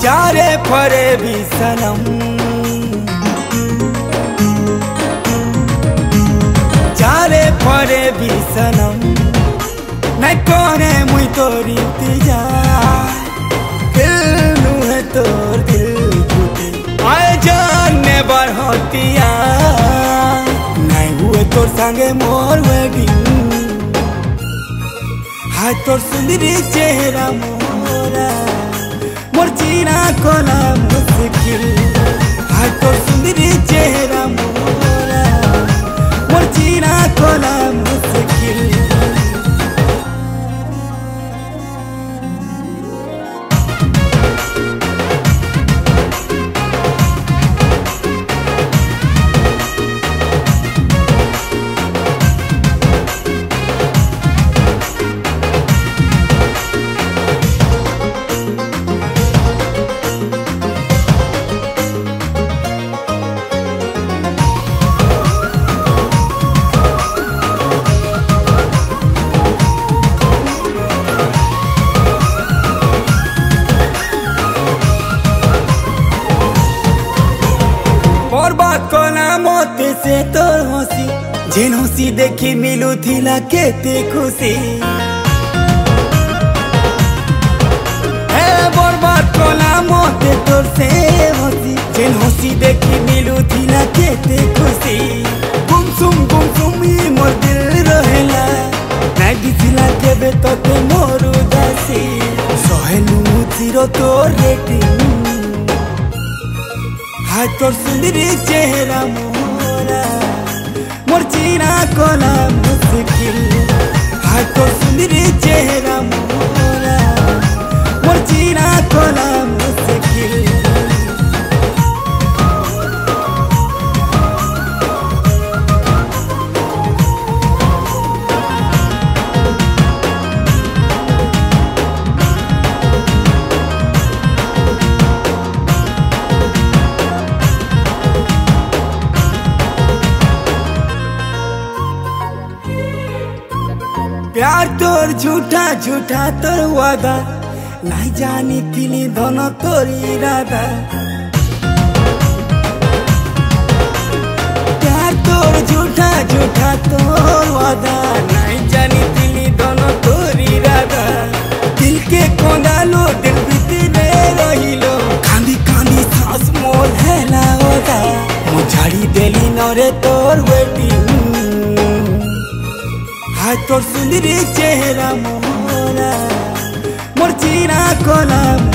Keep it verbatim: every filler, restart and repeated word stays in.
चारे फरे भी सनम चारे फरे भी सनम नहीं कोने मुई तोरी तिजा दिल नू है तोर दिल टूटे आए जाने बार होतिया नहीं हुए तोर संगे मोर वेडिंग हाय तोर सुंदरी चेहरा मोरा मोर जीना कोना मुश्किल हाय तोर सुंदरी चेहरा मोरा मोर जीना कोना मुश्किल बर्बाद कोना मोते से तोर हंसी जेन हंसी देखी मिलू थिला केते खुशी हे बर्बाद कोना मोते तोर से हंसी जेन हंसी देखी मिलू थिला केते खुशी गुमसुम गुमसुम ही मोर दिल रहेला नाइ दिसिला केबे तोते मोर उदासी सहेलू चिरो तोर रेटिंग हाय तोर सुंदरी चेहरा मोरा मोर जीना कोना मुश्किल हाय तोर सुंदरी चेहरा मोरा मोर जीना कोना मुश्किल प्यार तोर झूठा झूठा तोर वादा नहीं जानी तिली दोनों तोर इरादा प्यार तोर झूठा झूठा तोर वादा नहीं जानी तिली दोनों तोर इरादा दिल के कोंडालो दिल भीतरे रहिलो कांदी कांदी सांस मोर हेला होता मुझाड़ी देली नरे तोर वेटिंग हाय तोर सुंदरी चेहरा मोरा मोर जीना कोना